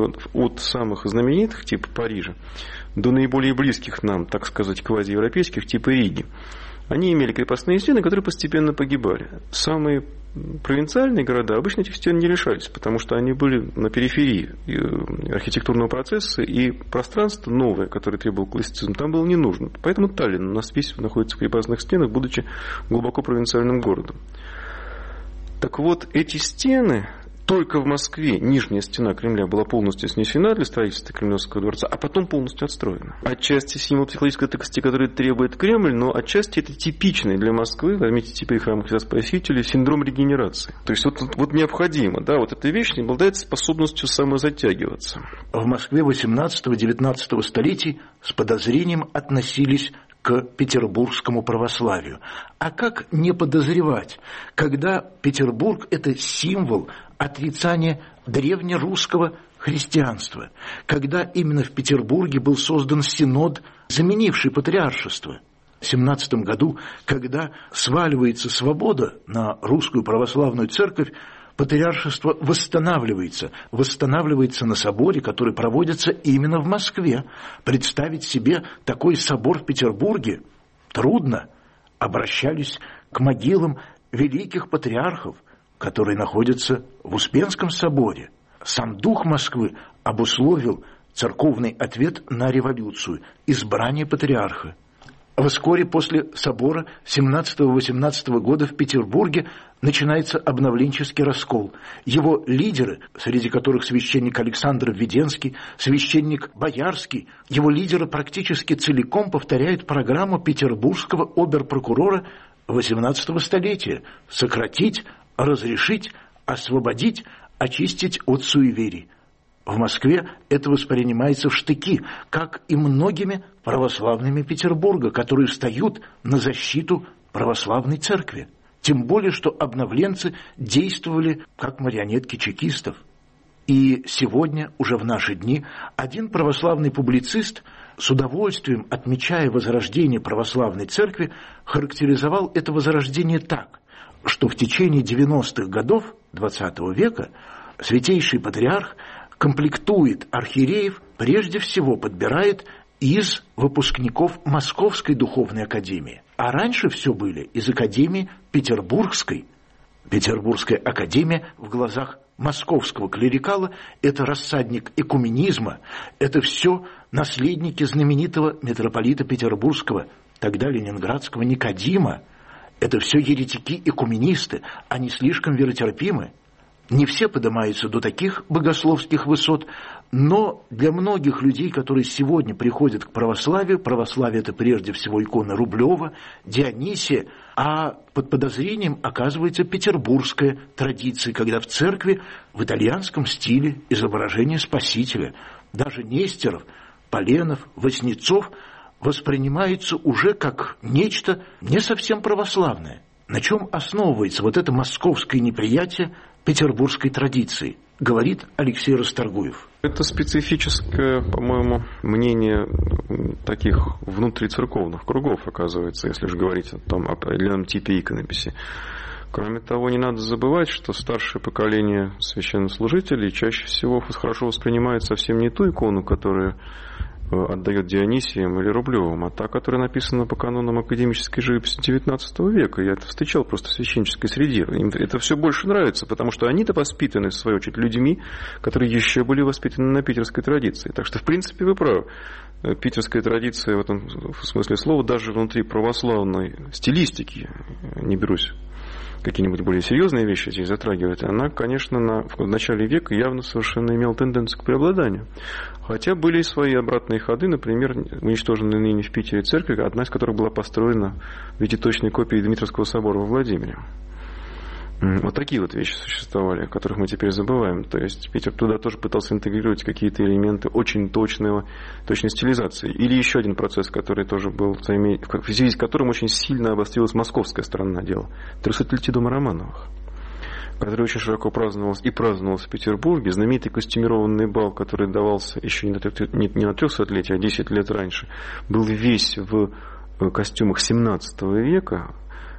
от самых знаменитых, типа Парижа, до наиболее близких нам, так сказать, квазиевропейских, типа Риги, они имели крепостные стены, которые постепенно погибали. Самые провинциальные города обычно этих стен не лишались, потому что они были на периферии архитектурного процесса, и пространство новое, которое требовал классицизм, там было не нужно. Поэтому Таллин у нас весь находится в крепостных стенах, будучи глубоко провинциальным городом. Так вот, эти стены только в Москве нижняя стена Кремля была полностью снесена для строительства Кремлевского дворца, а потом полностью отстроена. Отчасти символ психологической тактики, который требует Кремль, но отчасти это типичный для Москвы, возьмите теперь храм Христа Спасителя, синдром регенерации. То есть вот, вот необходимо, да, вот эта вещь не обладает способностью самозатягиваться.
В Москве восемнадцатого-девятнадцатого столетий с подозрением относились к петербургскому православию. А как не подозревать, когда Петербург – это символ отрицания древнерусского христианства, когда именно в Петербурге был создан синод, заменивший патриаршество. В семнадцатом году, когда сваливается свобода на русскую православную церковь, патриаршество восстанавливается, восстанавливается на соборе, который проводится именно в Москве. Представить себе такой собор в Петербурге трудно. Обращались к могилам великих патриархов, которые находятся в Успенском соборе. Сам дух Москвы обусловил церковный ответ на революцию – избрание патриарха. Вскоре после собора семнадцатого-восемнадцатого года в Петербурге начинается обновленческий раскол. Его лидеры, среди которых священник Александр Введенский, священник Боярский, его лидеры практически целиком повторяют программу петербургского оберпрокурора восемнадцатого столетия – сократить, разрешить, освободить, очистить от суеверий. В Москве это воспринимается в штыки, как и многими православными Петербурга, которые встают на защиту православной церкви. Тем более, что обновленцы действовали как марионетки чекистов. И сегодня, уже в наши дни, один православный публицист, с удовольствием отмечая возрождение православной церкви, характеризовал это возрождение так, что в течение девяностых годов двадцатого века святейший патриарх комплектует архиереев, прежде всего подбирает из выпускников Московской духовной академии. А раньше все были из академии Петербургской. Петербургская академия в глазах московского клерикала – это рассадник экуменизма, это все наследники знаменитого митрополита Петербургского, тогда ленинградского Никодима. Это все еретики-экуменисты, они слишком веротерпимы. Не все поднимаются до таких богословских высот, но для многих людей, которые сегодня приходят к православию, православие – это прежде всего иконы Рублева, Дионисия, а под подозрением оказывается петербургская традиция, когда в церкви в итальянском стиле изображение Спасителя. Даже Нестеров, Поленов, Воснецов воспринимаются уже как нечто не совсем православное. На чем основывается вот это московское неприятие петербургской традиции, говорит Алексей Расторгуев.
Это специфическое, по-моему, мнение таких внутрицерковных кругов, оказывается, если уж говорить о том определенном типе иконописи. Кроме того, не надо забывать, что старшее поколение священнослужителей чаще всего хорошо воспринимает совсем не ту икону, которая отдает Дионисиям или Рублевым, а та, которая написана по канонам академической живописи девятнадцатого века. Я это встречал просто в священнической среде. Им это все больше нравится, потому что они-то воспитаны, в свою очередь, людьми, которые еще были воспитаны на питерской традиции. Так что, в принципе, вы правы. Питерская традиция в этом в смысле слова даже внутри православной стилистики, не берусь какие-нибудь более серьезные вещи здесь затрагивать, она, конечно, на, в начале века явно совершенно имела тенденцию к преобладанию. Хотя были и свои обратные ходы, например, уничтоженные ныне в Питере церковь, одна из которых была построена в виде точной копии Дмитровского собора во Владимире. Вот такие вот вещи существовали, о которых мы теперь забываем. То есть Питер туда тоже пытался интегрировать какие-то элементы очень точного, точной стилизации. Или еще один процесс, который тоже был, в связи с которым очень сильно обострилась московская сторона дела. трехсотлетие дома Романовых, который очень широко праздновался и праздновался в Петербурге. Знаменитый костюмированный бал, который давался еще не на трехсотлетие, а десять лет раньше, был весь в костюмах семнадцатого века.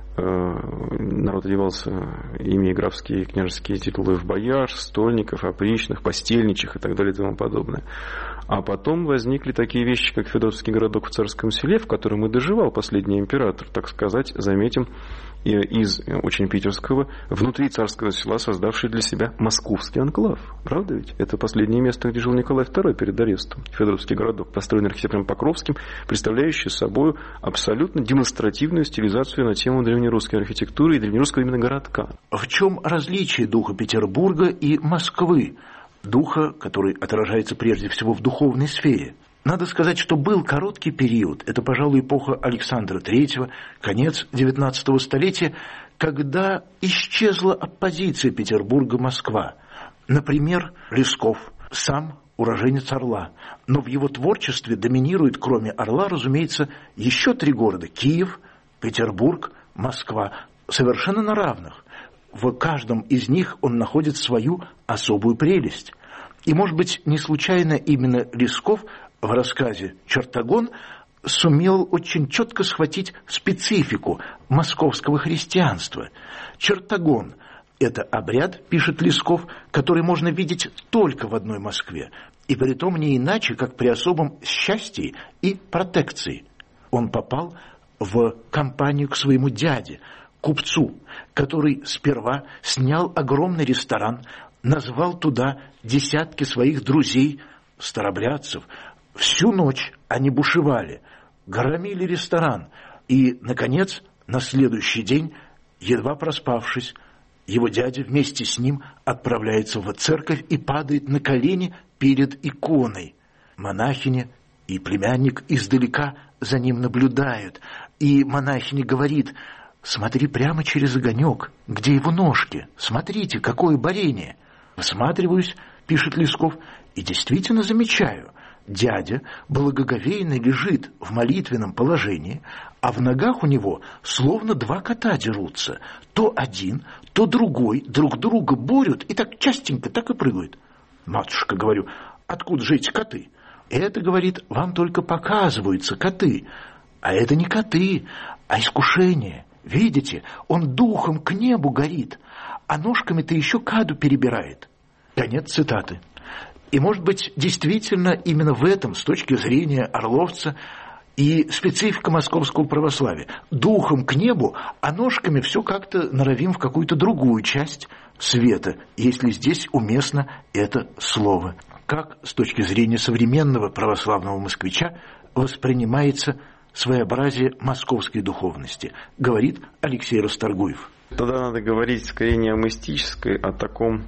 Народ одевался, имея графские и княжеские титулы в бояр, стольников, опричных, постельничих и так далее и тому подобное. А потом возникли такие вещи, как Федотовский городок в Царском Селе, в котором и доживал последний император, так сказать, заметим, из очень питерского, внутри Царского Села, создавший для себя московский анклав. Правда ведь? Это последнее место, где жил Николай второй перед арестом. Федоровский городок, построенный архитектором Покровским, представляющий собой абсолютно демонстративную стилизацию на тему древнерусской архитектуры и древнерусского именно городка.
В чем различие духа Петербурга и Москвы? Духа, который отражается прежде всего в духовной сфере. Надо сказать, что был короткий период, это, пожалуй, эпоха Александра Третьего, конец девятнадцатого столетия, когда исчезла оппозиция Петербурга-Москва. Например, Лесков, сам уроженец Орла, но в его творчестве доминирует, кроме Орла, разумеется, еще три города – Киев, Петербург, Москва, совершенно на равных. В каждом из них он находит свою особую прелесть. И, может быть, не случайно именно Лесков в рассказе «Чертогон» сумел очень четко схватить специфику московского христианства. Чертогон – это обряд, пишет Лесков, который можно видеть только в одной Москве, и притом не иначе, как при особом счастье и протекции. Он попал в компанию к своему дяде, купцу, который сперва снял огромный ресторан, назвал туда десятки своих друзей, старобрядцев. Всю ночь они бушевали, громили ресторан, и, наконец, на следующий день, едва проспавшись, его дядя вместе с ним отправляется в церковь и падает на колени перед иконой. Монахиня и племянник издалека за ним наблюдают, и монахиня говорит: «Смотри прямо через огонек, где его ножки, смотрите, какое борение». Всматриваюсь, пишет Лесков, и действительно замечаю, дядя благоговейно лежит в молитвенном положении, а в ногах у него словно два кота дерутся. То один, то другой друг друга борют, и так частенько так и прыгают. «Матушка, — говорю, — откуда же эти коты?» «Это, — говорит, — вам только показываются коты, а это не коты, а искушение. Видите, он духом к небу горит, а ножками-то еще каду перебирает». Конец цитаты. И, может быть, действительно именно в этом, с точки зрения орловца, и специфика московского православия. Духом к небу, а ножками все как-то норовим в какую-то другую часть света, если здесь уместно это слово. Как с точки зрения современного православного москвича воспринимается своеобразие московской духовности, говорит Алексей Расторгуев.
Тогда надо говорить скорее не о мистической, а о таком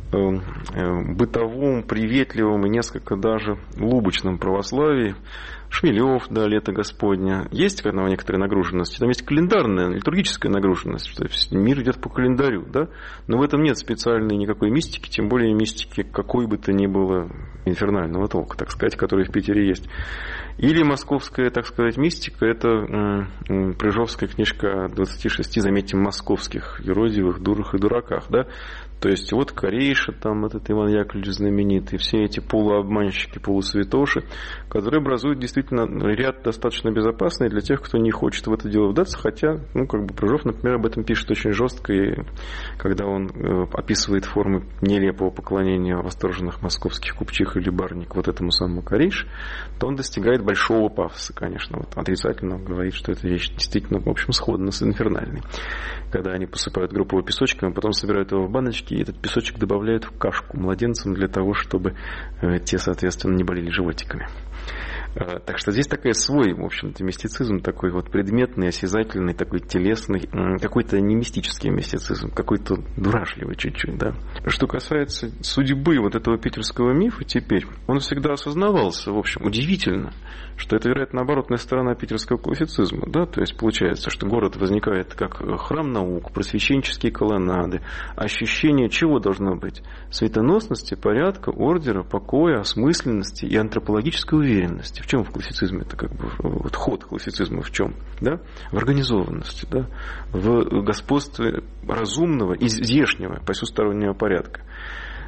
бытовом, приветливом и несколько даже лубочном православии. Шмелев, да, лето Господня. Есть некоторая нагруженность, там есть календарная, литургическая нагруженность, что мир идет по календарю, да, но в этом нет специальной никакой мистики, тем более мистики какой бы то ни было инфернального толка, так сказать, который в Питере есть. Или московская, так сказать, мистика, это Прыжовская книжка о двадцати шести, заметьте, московских юродивых, дурах и дураках, да. То есть вот Корейша, там этот Иван Яковлевич знаменитый, все эти полуобманщики, полусвятоши, которые образуют действительно ряд достаточно безопасный для тех, кто не хочет в это дело вдаться, хотя, ну, как бы Прыжов, например, об этом пишет очень жестко, и когда он э, описывает формы нелепого поклонения восторженных московских купчих или барник вот этому самому Корейше, то он достигает большого пафоса, конечно. Вот отрицательно он говорит, что эта вещь действительно, в общем, сходна с инфернальной. Когда они посыпают групповым песочком, а потом собирают его в баночки, и этот песочек добавляют в кашку младенцам для того, чтобы э, те, соответственно, не болели животиками. Э, так что здесь такой свой, в общем-то, мистицизм, такой вот предметный, осязательный, такой телесный, э, какой-то не мистический мистицизм, какой-то дурашливый чуть-чуть, да. Что касается судьбы вот этого питерского мифа теперь, он всегда осознавался, в общем, удивительно, что это, вероятно, оборотная сторона питерского классицизма, да, то есть получается, что город возникает как храм наук, просвещенческие колоннады, ощущение чего должно быть? Светоносности, порядка, ордера, покоя, осмысленности и антропологической уверенности. В чем в классицизме это как бы вот ход классицизма в чем? Да? В организованности, да? В господстве разумного и здешнего посюстороннего порядка.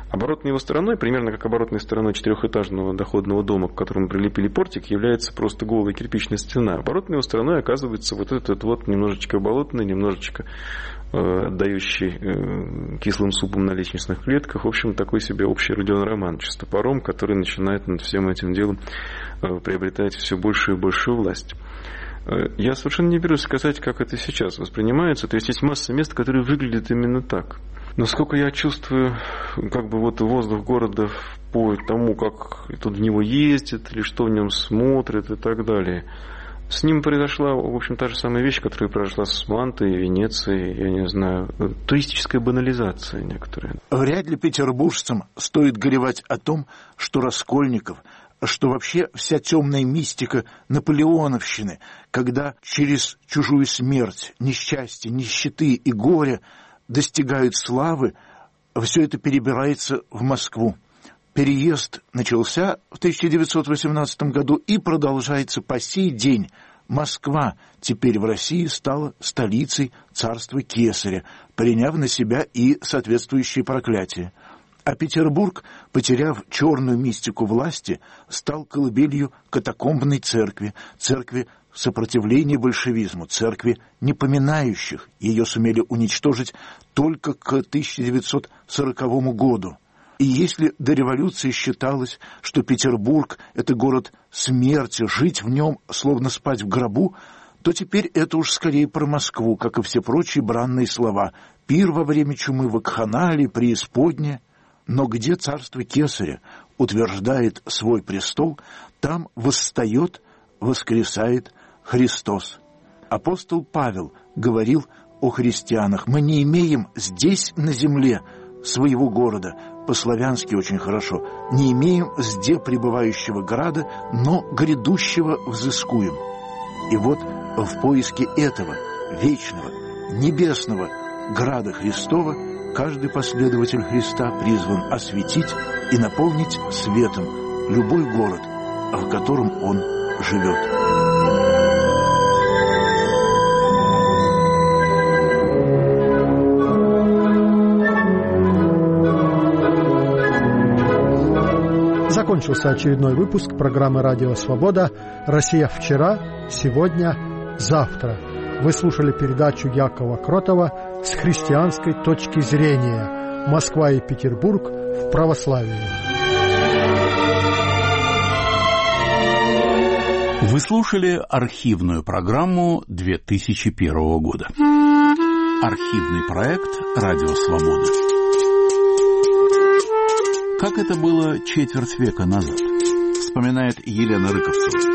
Оборотной его стороной, примерно как оборотной стороной четырехэтажного доходного дома, к которому прилепили портик, является просто голая кирпичная стена. Оборотной его стороной оказывается вот этот вот немножечко болотный, немножечко э, отдающий э, кислым супом на лестничных клетках. В общем, такой себе общий Родион Романович с топором, который начинает над всем этим делом э, приобретать все большую и большую власть. Я совершенно не берусь сказать, как это сейчас воспринимается. То есть есть масса мест, которые выглядят именно так. Насколько я чувствую, как бы вот воздух города по тому, как тут в него ездят, или что в нем смотрят и так далее. С ним произошла, в общем, та же самая вещь, которая произошла с Мантой, Венецией, я не знаю, туристическая банализация некоторая.
Вряд ли петербуржцам стоит горевать о том, что Раскольников, что вообще вся темная мистика наполеоновщины, когда через чужую смерть, несчастье, нищеты и горе достигают славы, все это перебирается в Москву. Переезд начался в тысяча девятьсот восемнадцатом году и продолжается по сей день. Москва теперь в России стала столицей царства Кесаря, приняв на себя и соответствующие проклятия. А Петербург, потеряв черную мистику власти, стал колыбелью катакомбной церкви, церкви сопротивления большевизму, церкви не поминающих. Ее сумели уничтожить только к тысяча девятьсот сороковому году. И если до революции считалось, что Петербург – это город смерти, жить в нем, словно спать в гробу, то теперь это уж скорее про Москву, как и все прочие бранные слова. Пир во время чумы, вакханалия, преисподняя. Но где царство Кесаря утверждает свой престол, там восстает, воскресает Христос. Апостол Павел говорил о христианах: мы не имеем здесь на земле своего города, по-славянски очень хорошо, не имеем зде пребывающего града, но грядущего взыскуем. И вот в поиске этого вечного, небесного града Христова каждый последователь Христа призван осветить и наполнить светом любой город, в котором он живет.
Закончился очередной выпуск программы «Радио Свобода. Россия вчера, сегодня, завтра». Вы слушали передачу Якова Кротова «С христианской точки зрения. Москва и Петербург в православии».
Вы слушали архивную программу две тысячи первого года. Архивный проект «Радио Свобода». Как это было четверть века назад, вспоминает Елена Рыковцева.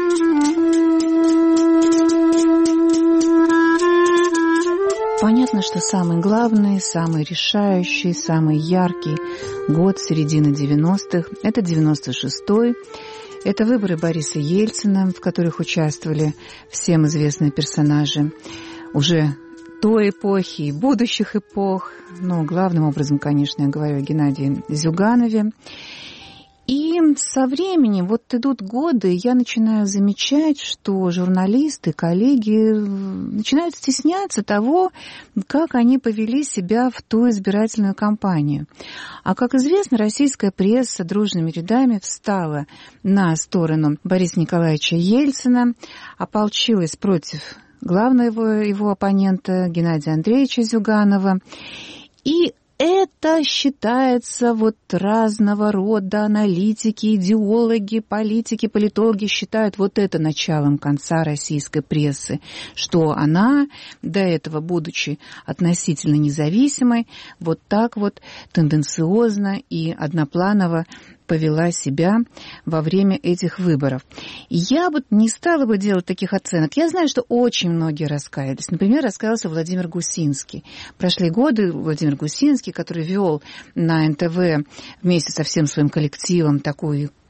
Понятно, что самый главный, самый решающий, самый яркий год середины девяностых – это девяносто шестой. Это выборы Бориса Ельцина, в которых участвовали всем известные персонажи уже той эпохи и будущих эпох. Но главным образом, конечно, я говорю о Геннадии Зюганове. И со временем, вот идут годы, я начинаю замечать, что журналисты, коллеги начинают стесняться того, как они повели себя в ту избирательную кампанию. А, как известно, российская пресса дружными рядами встала на сторону Бориса Николаевича Ельцина, ополчилась против главного его, его оппонента Геннадия Андреевича Зюганова. И это считается, вот разного рода аналитики, идеологи, политики, политологи считают вот это началом конца российской прессы, что она, до этого будучи относительно независимой, вот так вот тенденциозно и однопланово повела себя во время этих выборов. И я вот не стала бы делать таких оценок. Я знаю, что очень многие раскаялись. Например, раскаялся Владимир Гусинский. Прошли годы Владимир Гусинский, который вел на эн тэ вэ вместе со всем своим коллективом такую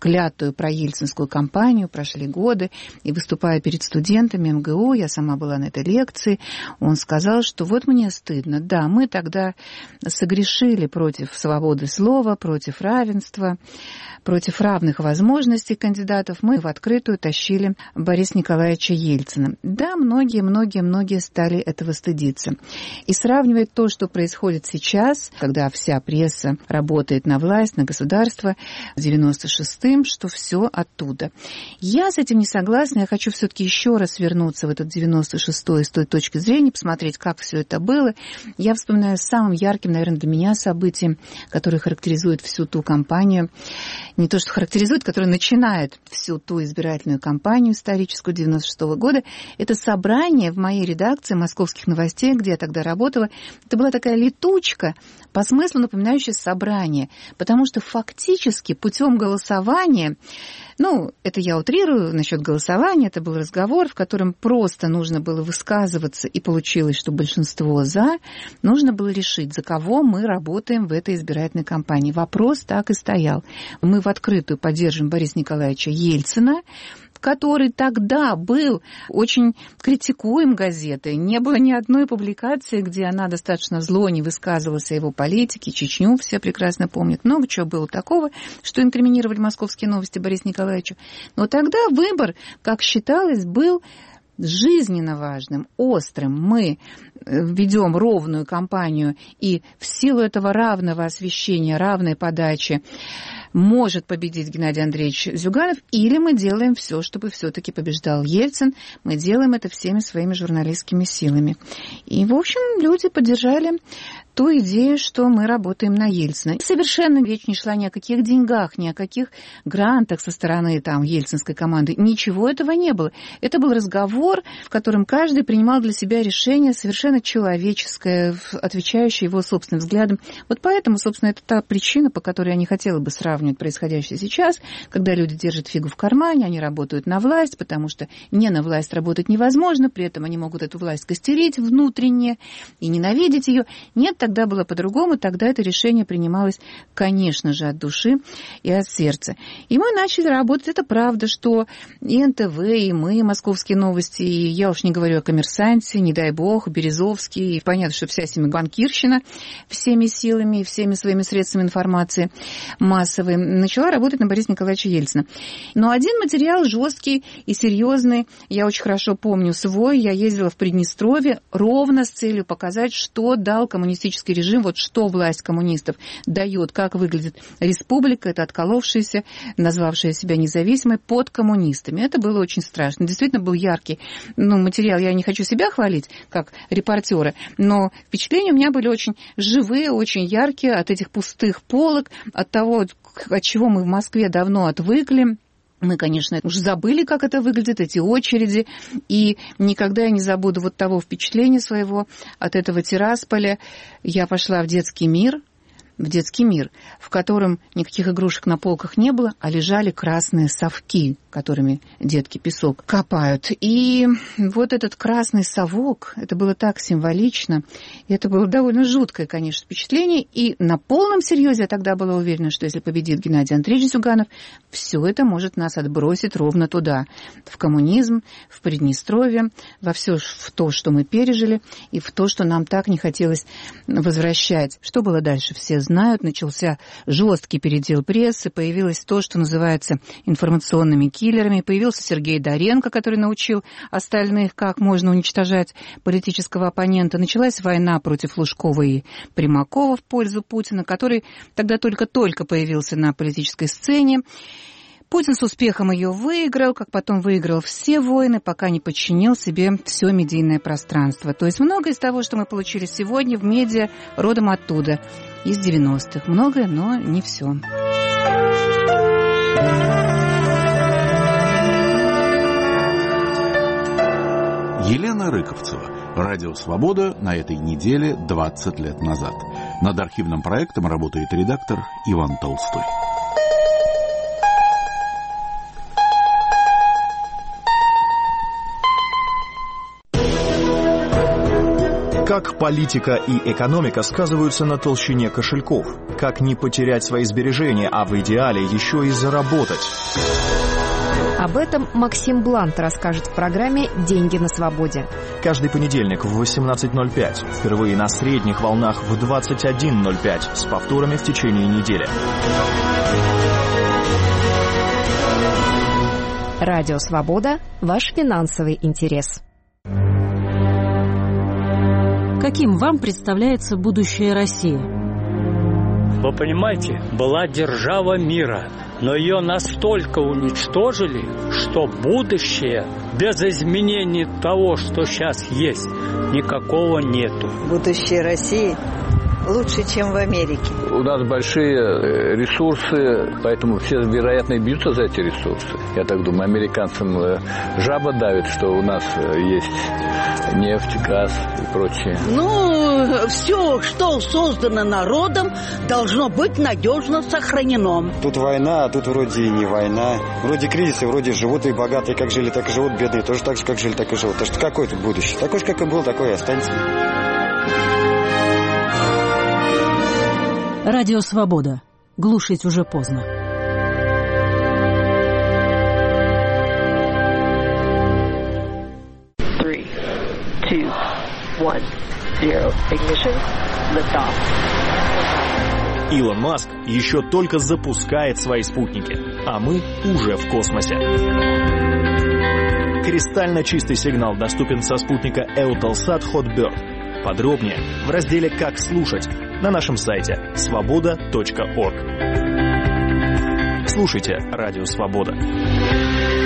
клятую проельцинскую кампанию, прошли годы, и выступая перед студентами эм гэ у, я сама была на этой лекции, он сказал, что вот мне стыдно, да, мы тогда согрешили против свободы слова, против равенства, против равных возможностей кандидатов, мы в открытую тащили Бориса Николаевича Ельцина. Да, многие, многие, многие стали этого стыдиться. И сравнивать то, что происходит сейчас, когда вся пресса работает на власть, на государство, с девяносто шестым, что все оттуда. Я с этим не согласна, я хочу все-таки еще раз вернуться в этот девяносто шестой с той точки зрения, посмотреть, как все это было. Я вспоминаю самым ярким, наверное, для меня событием, которое характеризует всю ту кампанию, не то, что характеризует, которое начинает всю ту избирательную кампанию историческую девяносто шестого года, это собрание в моей редакции «Московских новостей», где я тогда работала. Это была такая летучка, по смыслу напоминающая собрание, потому что фактически путем голосования, ну, это я утрирую насчет голосования, это был разговор, в котором просто нужно было высказываться, и получилось, что большинство «за», нужно было решить, за кого мы работаем в этой избирательной кампании. Вопрос так и стоял. Мы в открытую поддерживаем Бориса Николаевича Ельцина, который тогда был очень критикуем газетой. Не было ни одной публикации, где она достаточно зло не высказывалась о его политике. Чечню все прекрасно помнят. Много чего было такого, что инкриминировали «Московские новости» Борису Николаевичу. Но тогда выбор, как считалось, был жизненно важным, острым. Мы ведем ровную кампанию, и в силу этого равного освещения, равной подачи может победить Геннадий Андреевич Зюганов, или мы делаем все, чтобы все-таки побеждал Ельцин. Мы делаем это всеми своими журналистскими силами. И, в общем, люди поддержали ту идею, что мы работаем на Ельцина. Совершенно речь не шла ни о каких деньгах, ни о каких грантах со стороны там ельцинской команды. Ничего этого не было. Это был разговор, в котором каждый принимал для себя решение совершенно человеческое, отвечающее его собственным взглядам. Вот поэтому, собственно, это та причина, по которой я не хотела бы сравнивать происходящее сейчас, когда люди держат фигу в кармане, они работают на власть, потому что не на власть работать невозможно, при этом они могут эту власть костерить внутренне и ненавидеть ее. Нет, тогда было по-другому, тогда это решение принималось, конечно же, от души и от сердца. И мы начали работать. Это правда, что и эн тэ вэ, и мы, «Московские новости», и я уж не говорю о «Коммерсанте», не дай бог, Березовский, и понятно, что вся семья банкирщина всеми силами и всеми своими средствами информации массовой начала работать на Бориса Николаевича Ельцина. Но один материал жесткий и серьезный, я очень хорошо помню свой, я ездила в Приднестровье ровно с целью показать, что дал коммунистический режим, вот что власть коммунистов дает, как выглядит республика, это отколовшаяся, назвавшая себя независимой, под коммунистами. Это было очень страшно. Действительно был яркий ну, материал. Я не хочу себя хвалить, как репортера, но впечатления у меня были очень живые, очень яркие от этих пустых полок, от того, от чего мы в Москве давно отвыкли. Мы, конечно, уже забыли, как это выглядит, эти очереди, и никогда я не забуду вот того впечатления своего от этого Тирасполя. Я пошла в детский мир, в детский мир, в котором никаких игрушек на полках не было, а лежали красные совки, которыми детки песок копают. И вот этот красный совок, это было так символично, и это было довольно жуткое, конечно, впечатление. И на полном серьезе я тогда была уверена, что если победит Геннадий Андреевич Зюганов, все это может нас отбросить ровно туда, в коммунизм, в Приднестровье, во все в то, что мы пережили, и в то, что нам так не хотелось возвращать. Что было дальше, все знают. Начался жесткий передел прессы, появилось то, что называется информационными киллерами. Появился Сергей Доренко, который научил остальных, как можно уничтожать политического оппонента. Началась война против Лужкова и Примакова в пользу Путина, который тогда только-только появился на политической сцене. Путин с успехом ее выиграл, как потом выиграл все войны, пока не подчинил себе все медийное пространство. То есть многое из того, что мы получили сегодня в медиа, родом оттуда, из девяностых. Многое, но не все.
Елена Рыковцева. Радио «Свобода» на этой неделе двадцать лет назад. Над архивным проектом работает редактор Иван Толстой.
Как политика и экономика сказываются на толщине кошельков? как не потерять свои сбережения, а в идеале еще и заработать.
Об этом Максим Блант расскажет в программе «Деньги на свободе».
Каждый понедельник в восемнадцать ноль пять. Впервые на средних волнах в двадцать один ноль пять. С повторами в течение недели.
Радио «Свобода» – ваш финансовый интерес.
Каким вам представляется будущее России?
Вы понимаете, была держава мира, но ее настолько уничтожили, что будущее без изменений того, что сейчас есть, никакого нету.
Будущее России лучше, чем в Америке.
У нас большие ресурсы, поэтому все, вероятно, бьются за эти ресурсы. Я так думаю, американцам жаба давит, что у нас есть нефть, газ и прочее.
Ну, все, что создано народом, должно быть надежно сохранено.
Тут война, а тут вроде и не война. Вроде кризисы, вроде живут и богатые, как жили, так и живут, бедные тоже так же, как жили, так и живут. Так что какое тут будущее? Такое же, как и было, такое и останется.
Радио «Свобода». Глушить уже поздно.
Three, two, one, zero. Ignition. Lift off.
Илон Маск еще только запускает свои спутники, а мы уже в космосе. Кристально чистый сигнал доступен со спутника Eutelsat Hotbird. Подробнее в разделе «Как слушать» на нашем сайте свобода точка орг. Слушайте Радио Свобода.